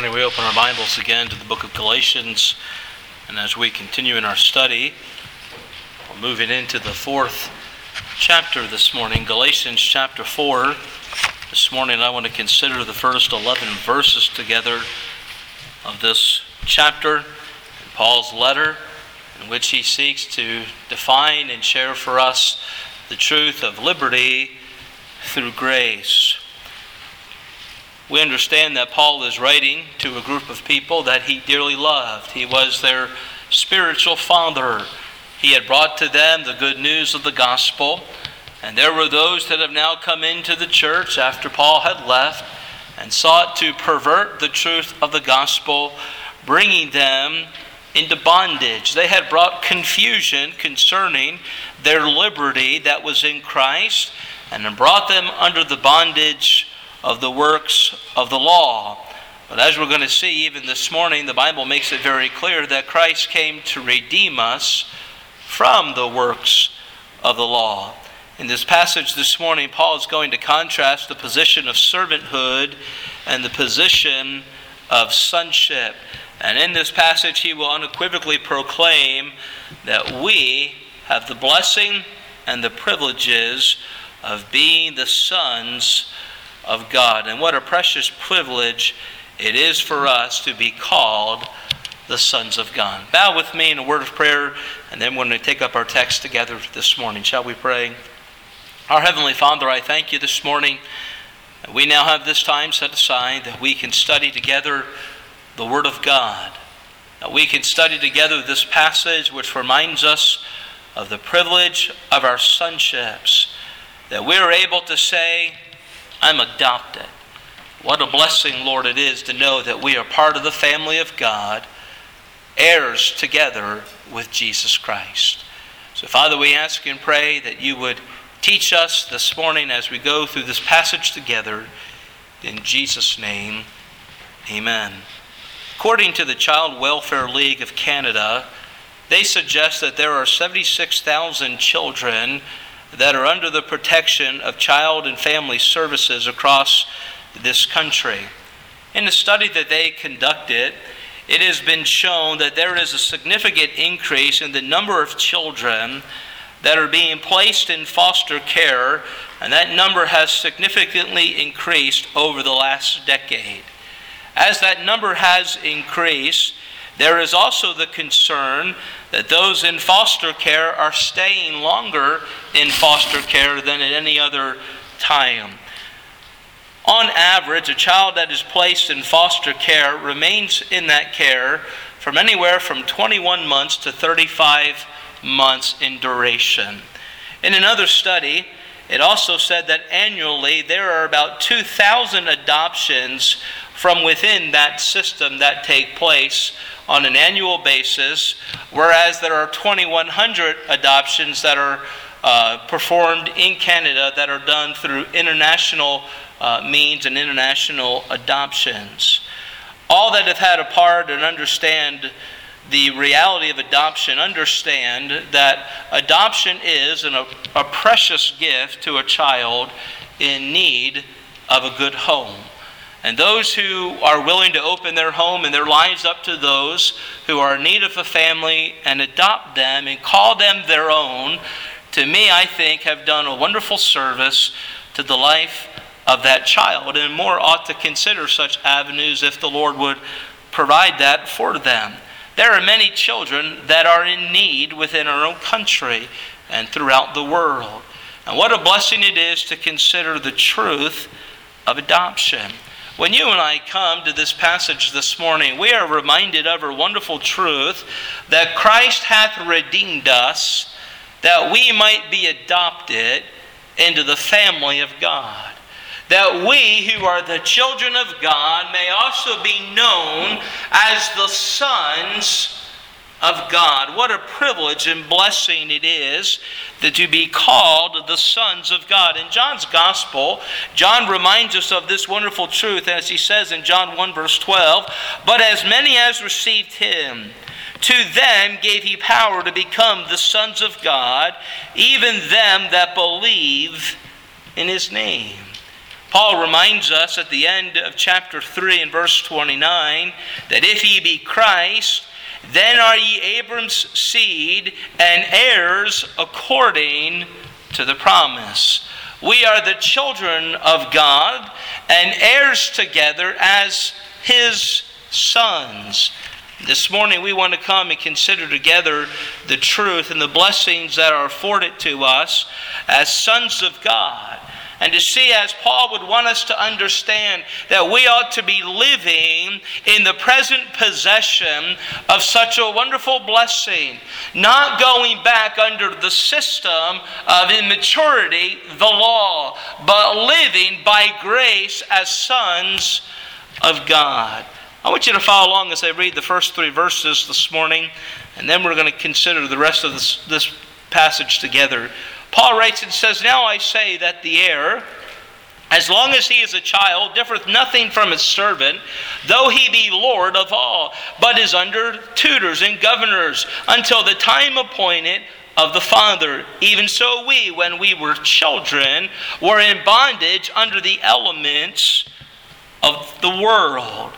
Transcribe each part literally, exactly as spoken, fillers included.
morning we open our Bibles again to the book of Galatians, and as we continue in our study, we're moving into the fourth chapter this morning, Galatians chapter four. This morning I want to consider the first eleven verses together of this chapter, Paul's letter, in which he seeks to define and share for us the truth of liberty through grace. We understand that Paul is writing to a group of people that he dearly loved. He was their spiritual father. He had brought to them the good news of the gospel. And there were those that have now come into the church after Paul had left and sought to pervert the truth of the gospel, bringing them into bondage. They had brought confusion concerning their liberty that was in Christ and had brought them under the bondage of the works of the law. But as we're going to see even this morning, the Bible makes it very clear that Christ came to redeem us from the works of the law. In this passage this morning, Paul is going to contrast the position of servanthood and the position of sonship. And in this passage, he will unequivocally proclaim that we have the blessing and the privileges of being the sons of God. And what a precious privilege it is for us to be called the sons of God. Bow with me in a word of prayer, and then we're going to take up our text together this morning. Shall we pray? Our Heavenly Father, I thank you this morning that we now have this time set aside that we can study together the Word of God. That we can study together this passage which reminds us of the privilege of our sonships. That we are able to say, I'm adopted. What a blessing, Lord, it is to know that we are part of the family of God, heirs together with Jesus Christ. So, Father, we ask and pray that you would teach us this morning as we go through this passage together. In Jesus' name, amen. According to the Child Welfare League of Canada, they suggest that there are seventy-six thousand children that are under the protection of child and family services across this country. In a study that they conducted, it has been shown that there is a significant increase in the number of children that are being placed in foster care, and that number has significantly increased over the last decade. As that number has increased, there is also the concern that those in foster care are staying longer in foster care than at any other time. On average, a child that is placed in foster care remains in that care from anywhere from twenty-one months to thirty-five months in duration. In another study, it also said that annually there are about two thousand adoptions from within that system that take place on an annual basis, whereas there are twenty-one hundred adoptions that are uh, performed in Canada that are done through international uh, means and international adoptions. All that have had a part and understand the reality of adoption understand that adoption is an, a, a precious gift to a child in need of a good home. And those who are willing to open their home and their lives up to those who are in need of a family and adopt them and call them their own, to me, I think, have done a wonderful service to the life of that child. And more ought to consider such avenues if the Lord would provide that for them. There are many children that are in need within our own country and throughout the world. And what a blessing it is to consider the truth of adoption. When you and I come to this passage this morning, we are reminded of a wonderful truth that Christ hath redeemed us, that we might be adopted into the family of God. That we who are the children of God may also be known as the sons of God. What a privilege and blessing it is that to be called the sons of God. In John's Gospel, John reminds us of this wonderful truth as he says in John one verse twelve, "But as many as received him, to them gave he power to become the sons of God, even them that believe in his name." Paul reminds us at the end of chapter three and verse twenty-nine that if ye be Christ, then are ye Abram's seed and heirs according to the promise. We are the children of God and heirs together as His sons. This morning we want to come and consider together the truth and the blessings that are afforded to us as sons of God. And to see, as Paul would want us to understand, that we ought to be living in the present possession of such a wonderful blessing. Not going back under the system of immaturity, the law, but living by grace as sons of God. I want you to follow along as I read the first three verses this morning, and then we're going to consider the rest of this, this passage together. Paul writes and says, Now I say that the heir, as long as he is a child, differeth nothing from his servant, though he be Lord of all, but is under tutors and governors, until the time appointed of the Father. Even so we, when we were children, were in bondage under the elements of the world.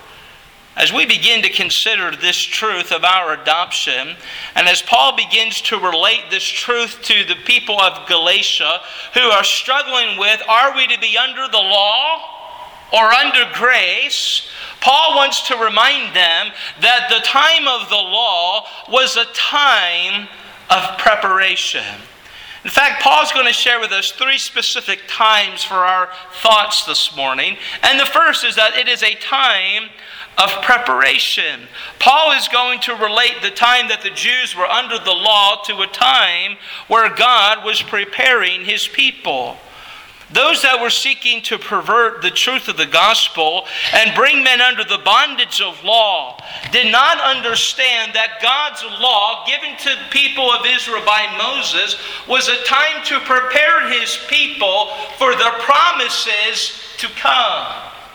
As we begin to consider this truth of our adoption, and as Paul begins to relate this truth to the people of Galatia who are struggling with, are we to be under the law or under grace? Paul wants to remind them that the time of the law was a time of preparation. In fact, Paul's going to share with us three specific times for our thoughts this morning. And the first is that it is a time of preparation. Paul is going to relate the time that the Jews were under the law to a time where God was preparing His people. Those that were seeking to pervert the truth of the gospel and bring men under the bondage of law did not understand that God's law given to the people of Israel by Moses was a time to prepare His people for the promises to come.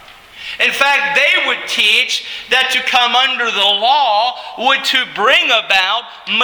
In fact, they would teach that to come under the law would to bring about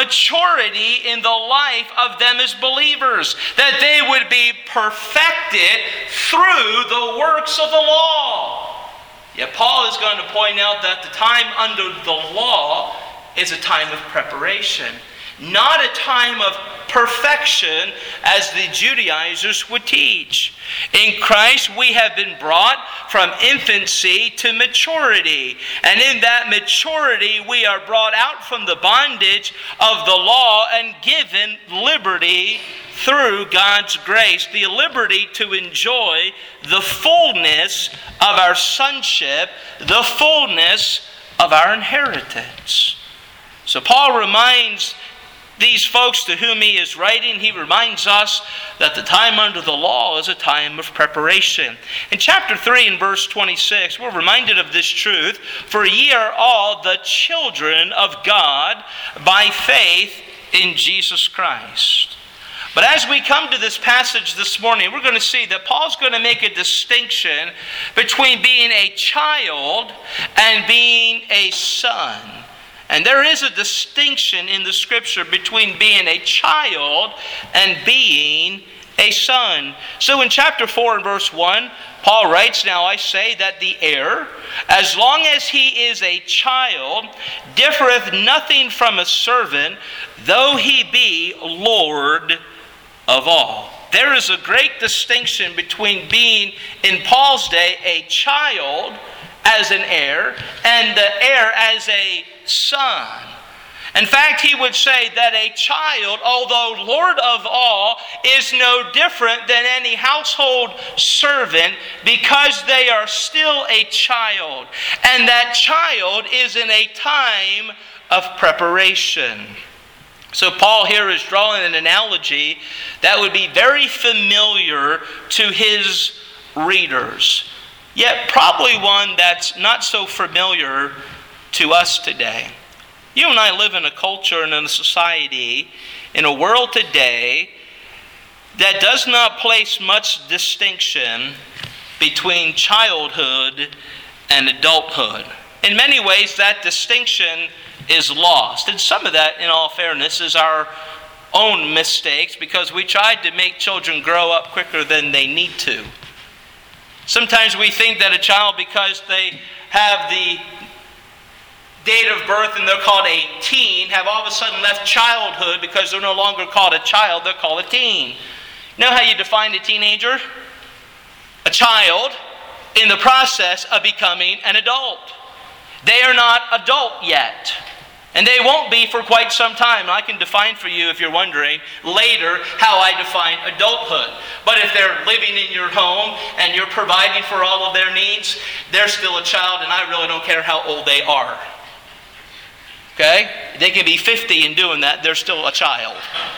maturity in the life of them as believers, that they would be perfected through the works of the law. Yet Paul is going to point out that the time under the law is a time of preparation, not a time of perfection as the Judaizers would teach. In Christ we have been brought from infancy to maturity, and in that maturity we are brought out from the bondage of the law and given liberty through God's grace, the liberty to enjoy the fullness of our sonship, the fullness of our inheritance. So Paul reminds these folks to whom he is writing, he reminds us that the time under the law is a time of preparation. In chapter three and verse twenty-six, we're reminded of this truth. For ye are all the children of God by faith in Jesus Christ. But as we come to this passage this morning, we're going to see that Paul's going to make a distinction between being a child and being a son. And there is a distinction in the Scripture between being a child and being a son. So in chapter four and verse one, Paul writes, Now I say that the heir, as long as he is a child, differeth nothing from a servant, though he be Lord of all. There is a great distinction between being, in Paul's day, a child as an heir, and the heir as a son. In fact, he would say that a child, although Lord of all, is no different than any household servant because they are still a child. And that child is in a time of preparation. So Paul here is drawing an analogy that would be very familiar to his readers, yet probably one that's not so familiar to us today. You and I live in a culture and in a society, in a world today, that does not place much distinction between childhood and adulthood. In many ways, that distinction is lost. And some of that, in all fairness, is our own mistakes because we tried to make children grow up quicker than they need to. Sometimes we think that a child, because they have the date of birth and they're called a teen, have all of a sudden left childhood because they're no longer called a child, they're called a teen. You know how you define a teenager? A child in the process of becoming an adult. They are not adult yet. And they won't be for quite some time. I can define for you, if you're wondering, later how I define adulthood. But if they're living in your home and you're providing for all of their needs, they're still a child, and I really don't care how old they are. Okay? They can be fifty and doing that, they're still a child.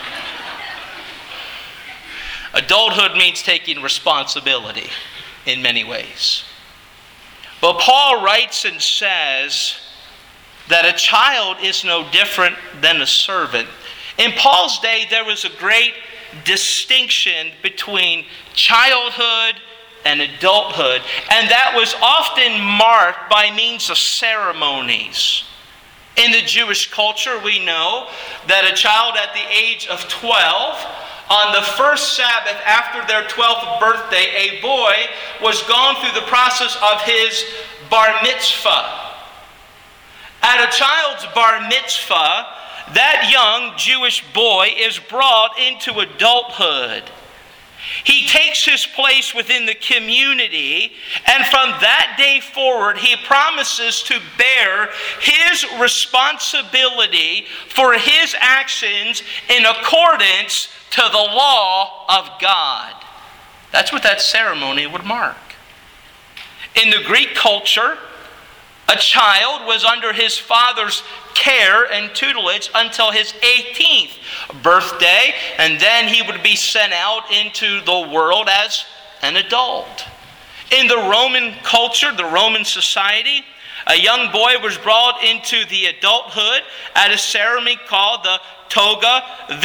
Adulthood means taking responsibility in many ways. But Paul writes and says that a child is no different than a servant. In Paul's day, there was a great distinction between childhood and adulthood, and that was often marked by means of ceremonies. In the Jewish culture, we know that a child at the age of twelve, on the first Sabbath after their twelfth birthday, a boy was gone through the process of his bar mitzvah. At a child's bar mitzvah, that young Jewish boy is brought into adulthood. He takes his place within the community, and from that day forward, he promises to bear his responsibility for his actions in accordance to the law of God. That's what that ceremony would mark. In the Greek culture, a child was under his father's care and tutelage until his eighteenth birthday, and then he would be sent out into the world as an adult. In the Roman culture, the Roman society, a young boy was brought into the adulthood at a ceremony called the toga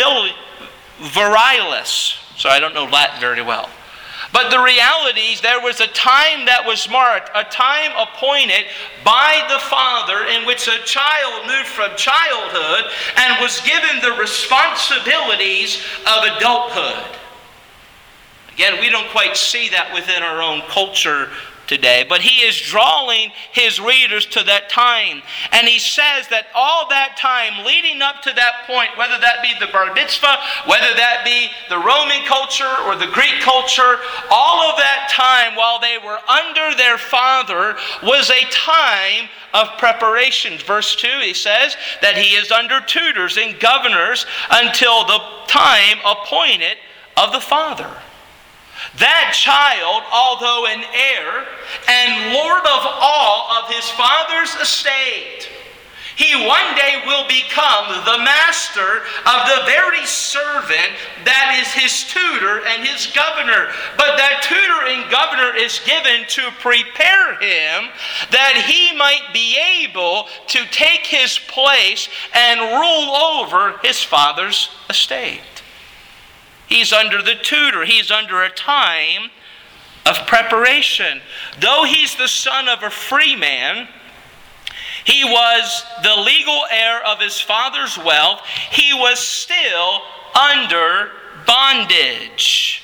virilis. So I don't know Latin very well. But the reality is there was a time that was marked, a time appointed by the Father in which a child moved from childhood and was given the responsibilities of adulthood. Again, we don't quite see that within our own culture today, but he is drawing his readers to that time. And he says that all that time leading up to that point, whether that be the bar mitzvah, whether that be the Roman culture or the Greek culture, all of that time while they were under their father was a time of preparation. Verse two, he says that he is under tutors and governors until the time appointed of the father. That child, although an heir and lord of all of his father's estate, he one day will become the master of the very servant that is his tutor and his governor. But that tutor and governor is given to prepare him that he might be able to take his place and rule over his father's estate. He's under the tutor. He's under a time of preparation. Though he's the son of a free man, he was the legal heir of his father's wealth. He was still under bondage.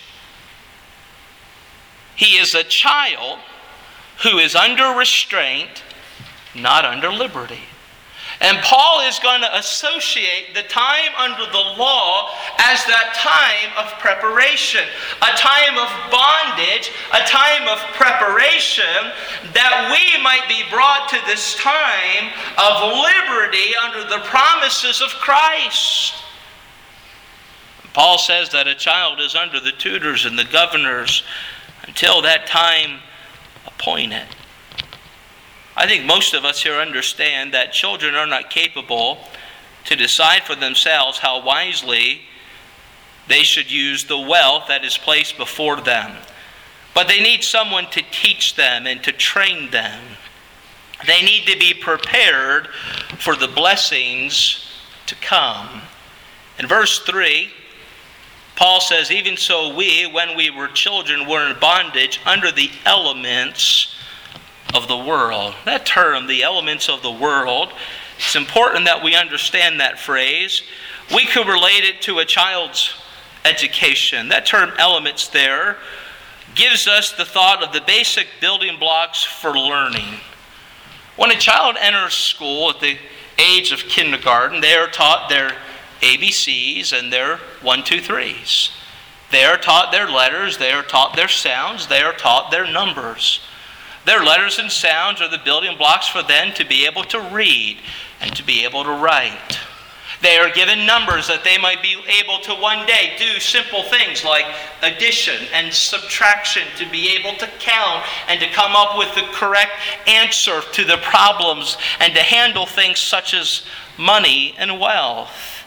He is a child who is under restraint, not under liberty. And Paul is going to associate the time under the law as that time of preparation, a time of bondage, a time of preparation, that we might be brought to this time of liberty under the promises of Christ. Paul says that a child is under the tutors and the governors until that time appointed. I think most of us here understand that children are not capable to decide for themselves how wisely they should use the wealth that is placed before them. But they need someone to teach them and to train them. They need to be prepared for the blessings to come. In verse three, Paul says, even so we, when we were children, were in bondage under the elements of the world. That term, the elements of the world, it's important that we understand that phrase. We could relate it to a child's education. That term elements there gives us the thought of the basic building blocks for learning. When a child enters school at the age of kindergarten, they are taught their A B Cs and their one, two, threes. They are taught their letters, they are taught their sounds, they are taught their numbers. Their letters and sounds are the building blocks for them to be able to read and to be able to write. They are given numbers that they might be able to one day do simple things like addition and subtraction, to be able to count and to come up with the correct answer to the problems and to handle things such as money and wealth.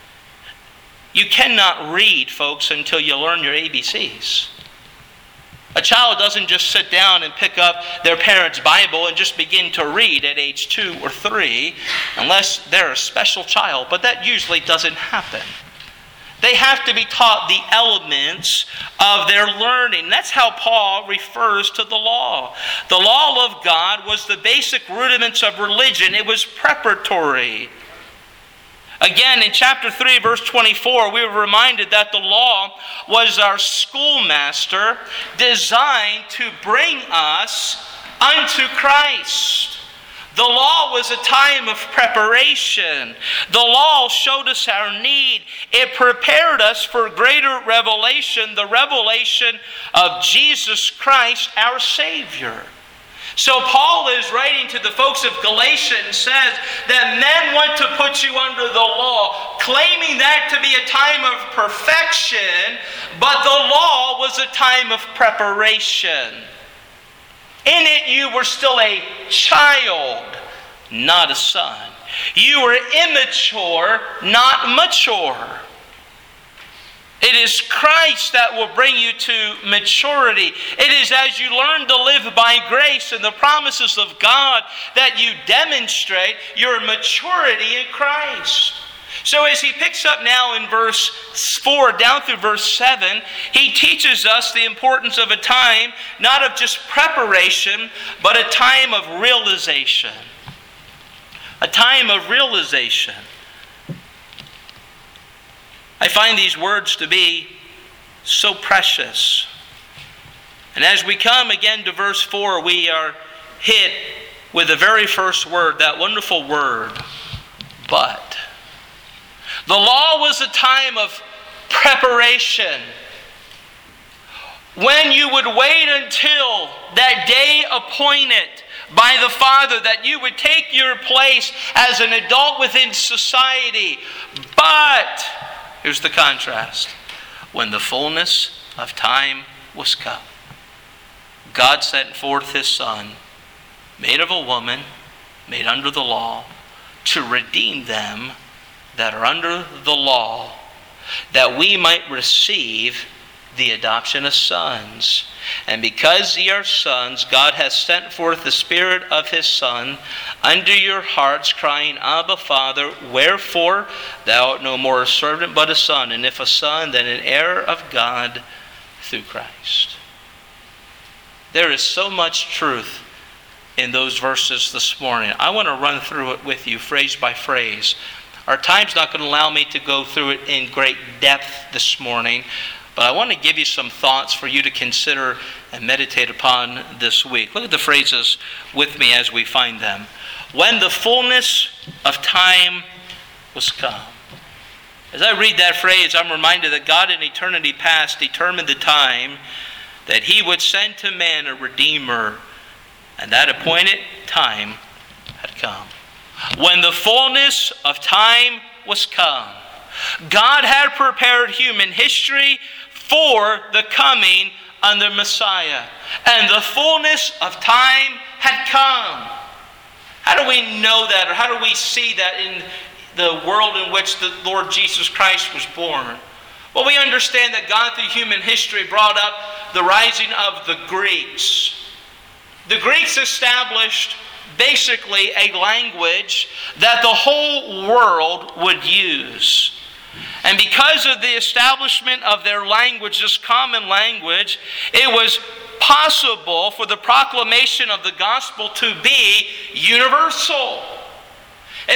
You cannot read, folks, until you learn your A B Cs. A child doesn't just sit down and pick up their parents' Bible and just begin to read at age two or three, unless they're a special child, but that usually doesn't happen. They have to be taught the elements of their learning. That's how Paul refers to the law. The law of God was the basic rudiments of religion. It was preparatory. Again, in chapter three, verse twenty-four, we were reminded that the law was our schoolmaster designed to bring us unto Christ. The law was a time of preparation. The law showed us our need. It prepared us for greater revelation, the revelation of Jesus Christ, our Savior. So Paul is writing to the folks of Galatia and says that men want to put you under the law, claiming that to be a time of perfection, but the law was a time of preparation. In it you were still a child, not a son. You were immature, not mature. It is Christ that will bring you to maturity. It is as you learn to live by grace and the promises of God that you demonstrate your maturity in Christ. So as he picks up now in verse four down through verse seven, he teaches us the importance of a time, not of just preparation, but a time of realization. A time of realization. I find these words to be so precious. And as we come again to verse four, we are hit with the very first word, that wonderful word, but. The law was a time of preparation. When you would wait until that day appointed by the Father that you would take your place as an adult within society. But here's the contrast. When the fullness of time was come, God sent forth His Son, made of a woman, made under the law, to redeem them that are under the law, that we might receive the adoption of sons. And because ye are sons, God hath sent forth the Spirit of His Son unto your hearts, crying, Abba, Father. Wherefore thou art no more a servant, but a son, and if a son, then an heir of God through Christ. There is so much truth in those verses this morning. I want to run through it with you, phrase by phrase. Our time's not going to allow me to go through it in great depth this morning, but I want to give you some thoughts for you to consider and meditate upon this week. Look at the phrases with me as we find them. When the fullness of time was come. As I read that phrase, I'm reminded that God in eternity past determined the time that He would send to man a Redeemer, and that appointed time had come. When the fullness of time was come, God had prepared human history for the coming of the Messiah. And the fullness of time had come. How do we know that, or how do we see that in the world in which the Lord Jesus Christ was born? Well, we understand that God through human history brought up the rising of the Greeks. The Greeks established basically a language that the whole world would use. And because of the establishment of their language, this common language, it was possible for the proclamation of the gospel to be universal. In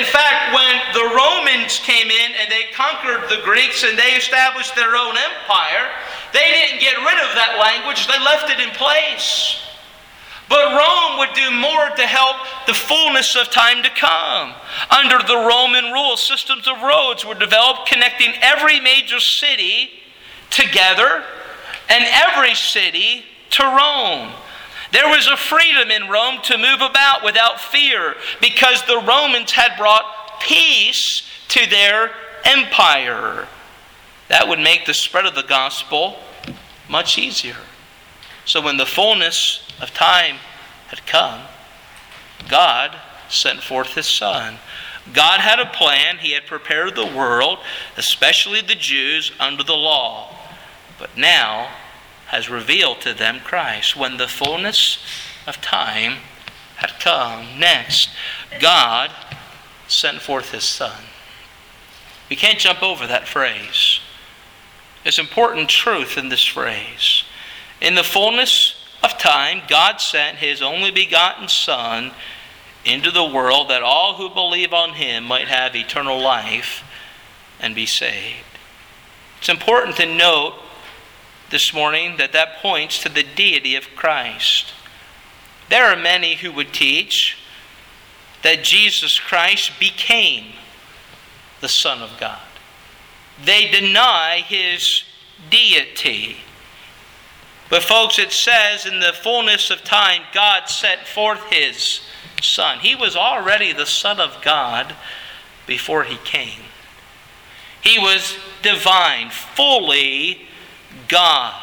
In fact, when the Romans came in and they conquered the Greeks and they established their own empire, they didn't get rid of that language, they left it in place. But Rome would do more to help the fullness of time to come. Under the Roman rule, systems of roads were developed connecting every major city together and every city to Rome. There was a freedom in Rome to move about without fear because the Romans had brought peace to their empire. That would make the spread of the gospel much easier. So when the fullness of time had come, God sent forth His Son. God had a plan. He had prepared the world, especially the Jews, under the law, but now has revealed to them Christ. When the fullness of time had come, next, God sent forth His Son. We can't jump over that phrase. There's important truth in this phrase. In the fullness of time, God sent His only begotten Son into the world that all who believe on Him might have eternal life and be saved. It's important to note this morning that that points to the deity of Christ. There are many who would teach that Jesus Christ became the Son of God. They deny His deity. But folks, it says in the fullness of time, God sent forth His Son. He was already the Son of God before He came. He was divine, fully God.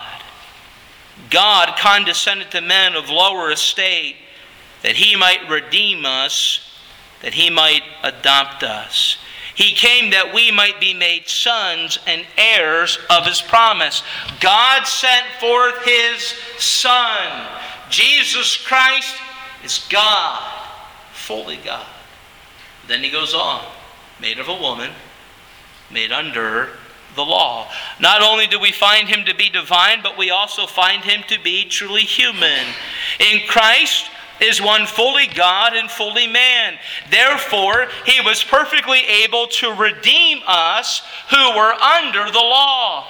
God condescended to men of lower estate that He might redeem us, that He might adopt us. He came that we might be made sons and heirs of His promise. God sent forth His Son. Jesus Christ is God, fully God. Then He goes on, made of a woman, made under the law. Not only do we find Him to be divine, but we also find Him to be truly human. In Christ is one fully God and fully man. Therefore, He was perfectly able to redeem us who were under the law.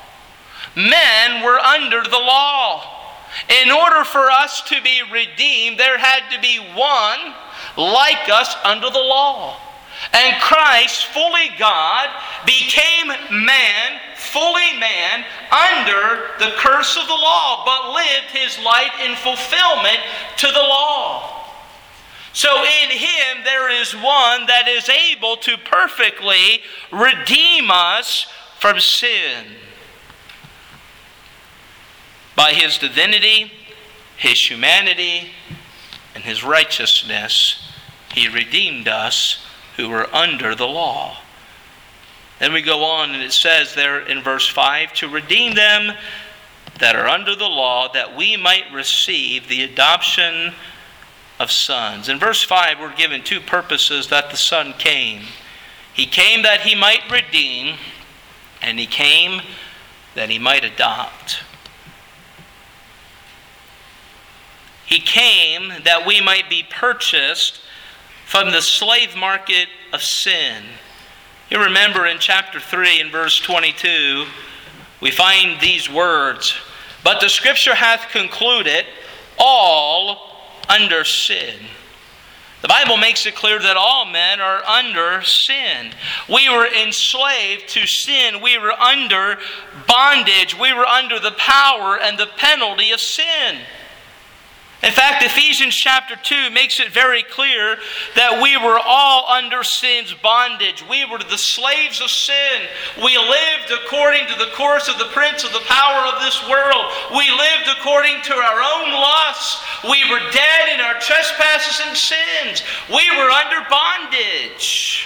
Men were under the law. In order for us to be redeemed, there had to be one like us under the law. And Christ, fully God, became man, fully man, under the curse of the law, but lived His life in fulfillment to the law. So in Him there is one that is able to perfectly redeem us from sin. By His divinity, His humanity, and His righteousness, He redeemed us who were under the law. Then we go on and it says there in verse five, to redeem them that are under the law, that we might receive the adoption of sons. In verse five we're given two purposes that the Son came. He came that He might redeem, and He came that He might adopt. He came that we might be purchased from the slave market of sin. You remember in chapter three and verse twenty-two, we find these words, but the Scripture hath concluded all under sin. The Bible makes it clear that all men are under sin. We were enslaved to sin. We were under bondage. We were under the power and the penalty of sin. In fact, Ephesians chapter two makes it very clear that we were all under sin's bondage. We were the slaves of sin. We lived according to the course of the prince of the power of this world. We lived according to our own lusts. We were dead in our trespasses and sins. We were under bondage.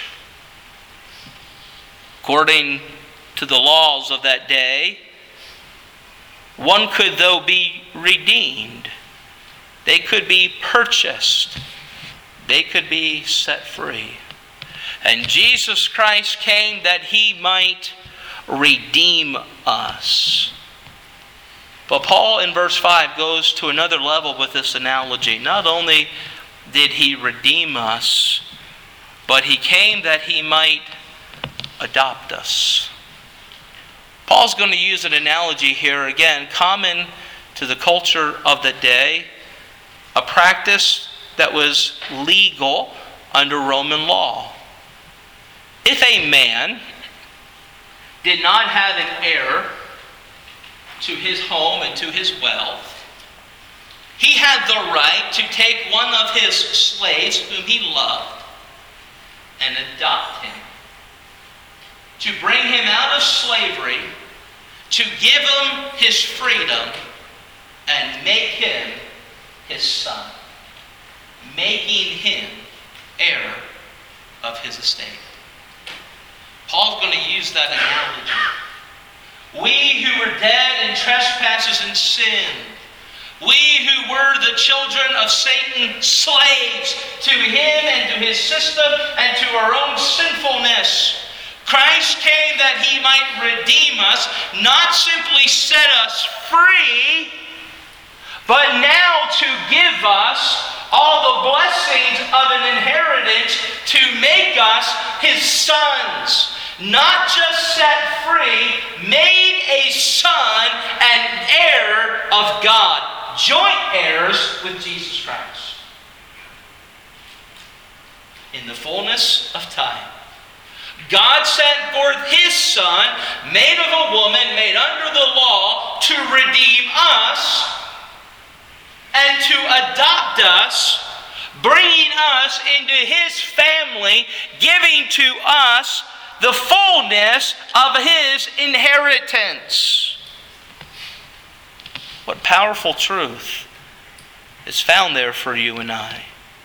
According to the laws of that day, one could, though, be redeemed. They could be purchased. They could be set free. And Jesus Christ came that He might redeem us. But Paul in verse five goes to another level with this analogy. Not only did He redeem us, but he came that he might adopt us. Paul's going to use an analogy here, again, common to the culture of the day, a practice that was legal under Roman law. If a man did not have an heir to his home and to his wealth, he had the right to take one of his slaves whom he loved and adopt him, to bring him out of slavery, to give him his freedom, and make him his son, making him heir of his estate. Paul's going to use that analogy. We who were dead in trespasses and sin, we who were the children of Satan, slaves to him and to his system and to our own sinfulness, Christ came that he might redeem us, not simply set us free, but now to give us all the blessings of an inheritance, to make us his sons. Not just set free, made a son and heir of God. Joint heirs with Jesus Christ. In the fullness of time, God sent forth his Son, made of a woman, made under the law, to redeem us and to adopt us, bringing us into his family, giving to us the fullness of his inheritance. What powerful truth is found there for you and I.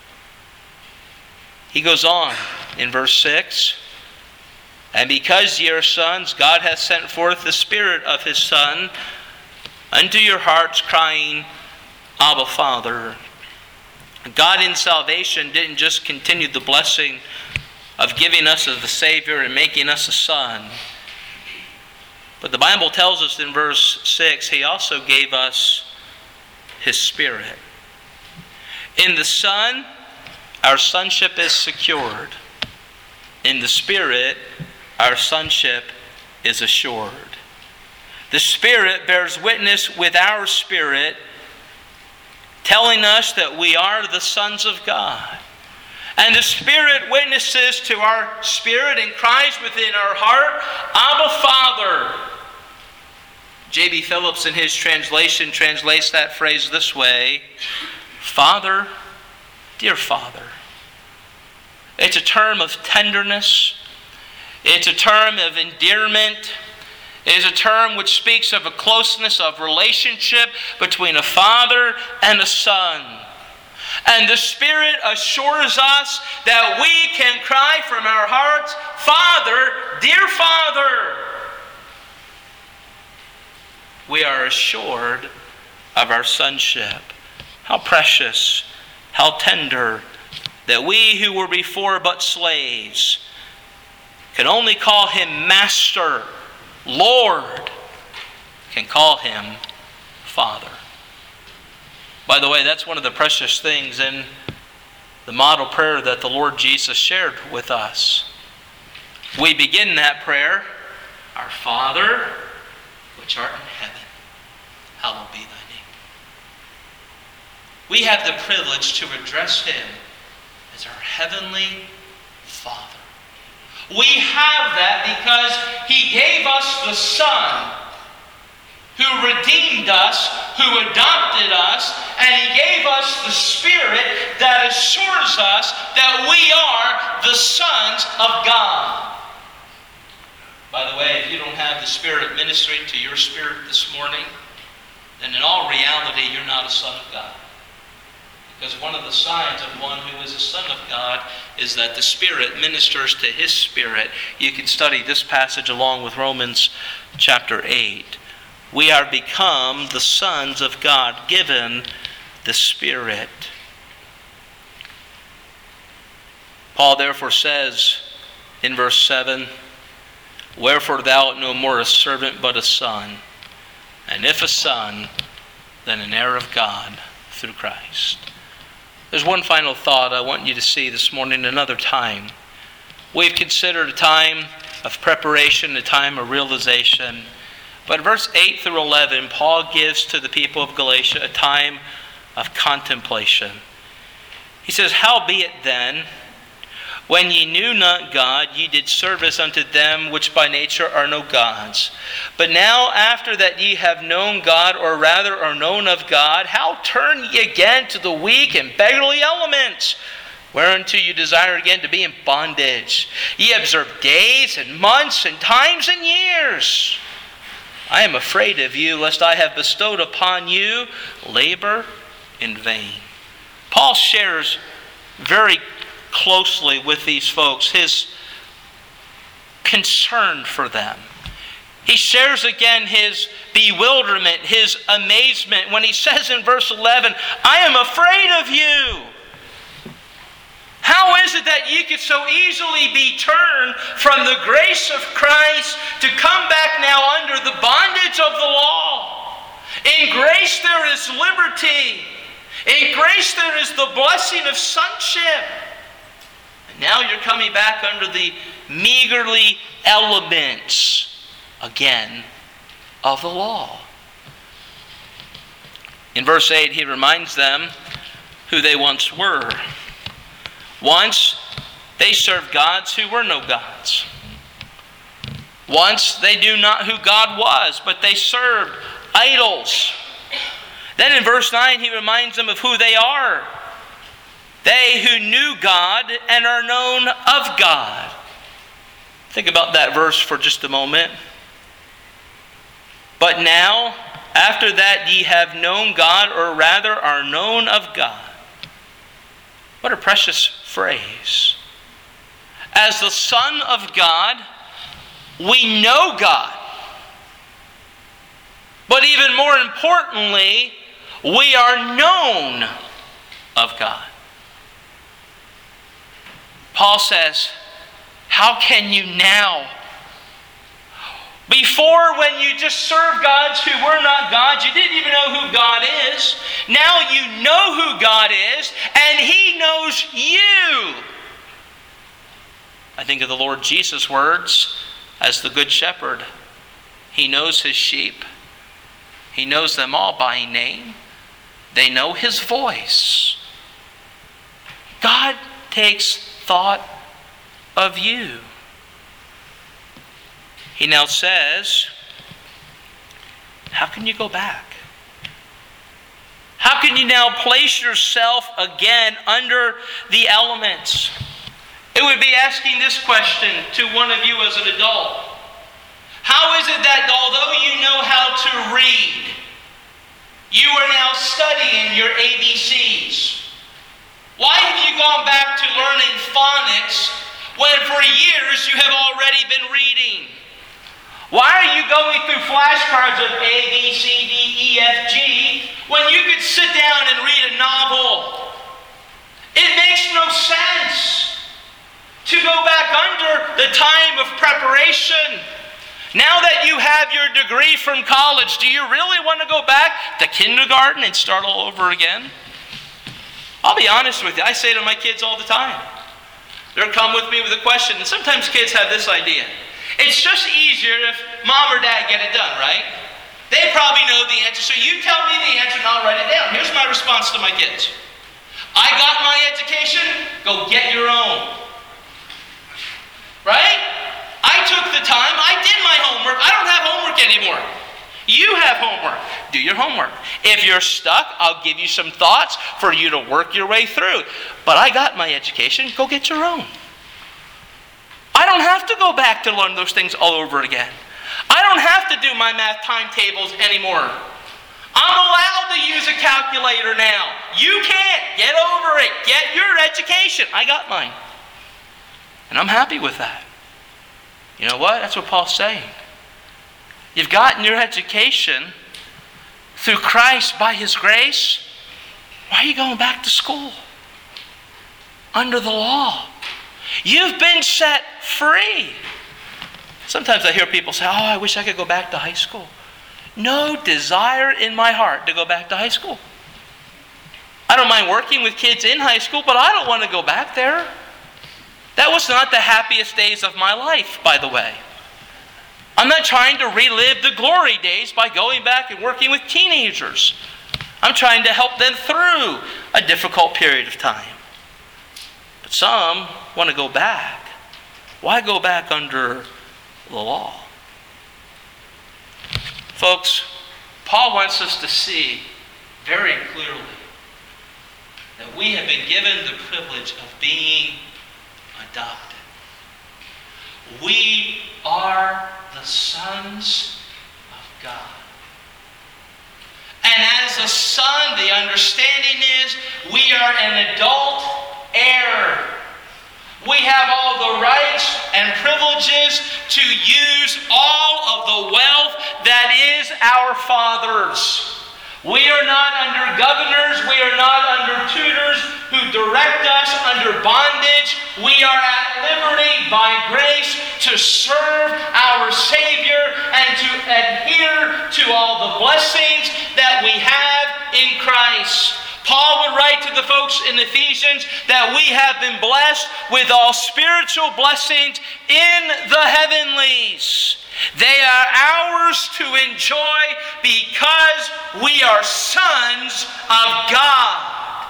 He goes on in verse six, and because ye are sons, God hath sent forth the Spirit of his Son unto your hearts, crying, Abba, Father. God in salvation didn't just continue the blessing of giving us as the Savior and making us a son. But the Bible tells us in verse six, he also gave us his Spirit. In the Son, our sonship is secured. In the Spirit, our sonship is assured. The Spirit bears witness with our spirit, telling us that we are the sons of God. And the Spirit witnesses to our spirit and cries within our heart, Abba, Father. J B Phillips in his translation translates that phrase this way, Father, dear Father. It's a term of tenderness. It's a term of endearment. It is a term which speaks of a closeness of relationship between a father and a son. And the Spirit assures us that we can cry from our hearts, Father, dear Father. We are assured of our sonship. How precious, how tender, that we who were before but slaves can only call him Master, Lord, can call him Father. By the way, that's one of the precious things in the model prayer that the Lord Jesus shared with us. We begin that prayer, Our Father, which art in heaven, hallowed be thy name. We have the privilege to address him as our heavenly Father. We have that because he gave us the Son who redeemed us, who adopted us, and he gave us the Spirit that assures us that we are the sons of God. By the way, if you don't have the Spirit ministering to your spirit this morning, then in all reality, you're not a son of God. Because one of the signs of one who is a son of God is that the Spirit ministers to his spirit. You can study this passage along with Romans chapter eight. We are become the sons of God, given the Spirit. Paul therefore says in verse seven, Wherefore thou art no more a servant but a son, and if a son, then an heir of God through Christ. There's one final thought I want you to see this morning another time We've considered a time of preparation, a time of realization. But verse eight through eleven, Paul gives to the people of Galatia a time of contemplation. He says, "Howbeit then, when ye knew not God, ye did service unto them which by nature are no gods. But now after that ye have known God, or rather are known of God, how turn ye again to the weak and beggarly elements, whereunto you desire again to be in bondage? Ye observe days and months and times and years. I am afraid of you, lest I have bestowed upon you labor in vain." Paul shares very closely with these folks his concern for them. He shares again his bewilderment, his amazement when he says in verse eleven, "I am afraid of you." How is it that you could so easily be turned from the grace of Christ to come back now under the bondage of the law? In grace there is liberty. In grace there is the blessing of sonship. And now you're coming back under the meagerly elements again of the law. In verse eight, he reminds them who they once were. Once they served gods who were no gods. Once they knew not who God was, but they served idols. Then in verse nine, he reminds them of who they are. They who knew God and are known of God. Think about that verse for just a moment. But now, after that ye have known God, or rather are known of God. What a precious phrase. As the Son of God, we know God. But even more importantly, we are known of God. Paul says, how can you now? Before, when you just served gods who were not gods, you didn't even know who God is. Now you know who God is, and He knows you. I think of the Lord Jesus' words as the Good Shepherd. He knows His sheep. He knows them all by name. They know His voice. God takes thought of you. He now says, how can you go back? How can you now place yourself again under the elements? It would be asking this question to one of you as an adult. How is it that although you know how to read, you are now studying your A B Cs? Why have you gone back to learning phonics when for years you have already been reading? Why are you going through flashcards of A, B, C, D, E, F, G when you could sit down and read a novel? It makes no sense to go back under the time of preparation. Now that you have your degree from college, do you really want to go back to kindergarten and start all over again? I'll be honest with you. I say to my kids all the time. They'll come with me with a question. And sometimes kids have this idea. It's just easier if mom or dad get it done, right? They probably know the answer. So you tell me the answer and I'll write it down. Here's my response to my kids. I got my education. Go get your own. Right? I took the time. I did my homework. I don't have homework anymore. You have homework. Do your homework. If you're stuck, I'll give you some thoughts for you to work your way through. But I got my education. Go get your own. I don't have to go back to learn those things all over again. I don't have to do my math timetables anymore. I'm allowed to use a calculator now. You can't. Get over it. Get your education. I got mine. And I'm happy with that. You know what? That's what Paul's saying. You've gotten your education through Christ by His grace. Why are you going back to school? Under the law. You've been set free. Sometimes I hear people say, oh, I wish I could go back to high school. No desire in my heart to go back to high school. I don't mind working with kids in high school, but I don't want to go back there. That was not the happiest days of my life, by the way. I'm not trying to relive the glory days by going back and working with teenagers. I'm trying to help them through a difficult period of time. But some want to go back. Why go back under the law? Folks, Paul wants us to see very clearly that we have been given the privilege of being adopted. We are the sons of God. And as a son, the understanding is we are an adult heir. We have all the rights and privileges to use all of the wealth that is our Father's. We are not under governors. We are not under tutors who direct us under bondage. We are at liberty by grace to serve our Savior and to adhere to all the blessings that we have in Christ. Paul would write to the folks in Ephesians that we have been blessed with all spiritual blessings in the heavenlies. They are ours to enjoy because we are sons of God.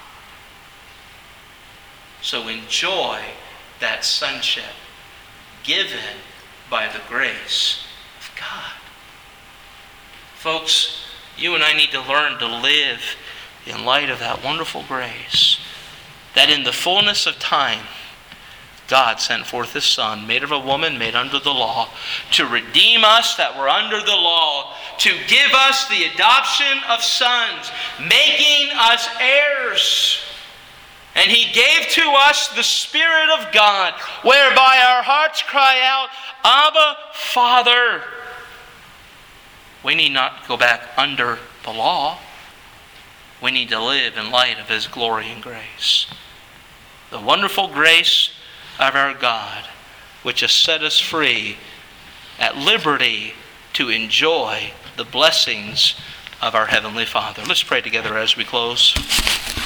So enjoy that sonship given by the grace of God. Folks, you and I need to learn to live in light of that wonderful grace, that in the fullness of time, God sent forth His Son, made of a woman, made under the law, to redeem us that were under the law, to give us the adoption of sons, making us heirs. And He gave to us the Spirit of God, whereby our hearts cry out, Abba, Father. We need not go back under the law. We need to live in light of His glory and grace. The wonderful grace of our God, which has set us free at liberty to enjoy the blessings of our Heavenly Father. Let's pray together as we close.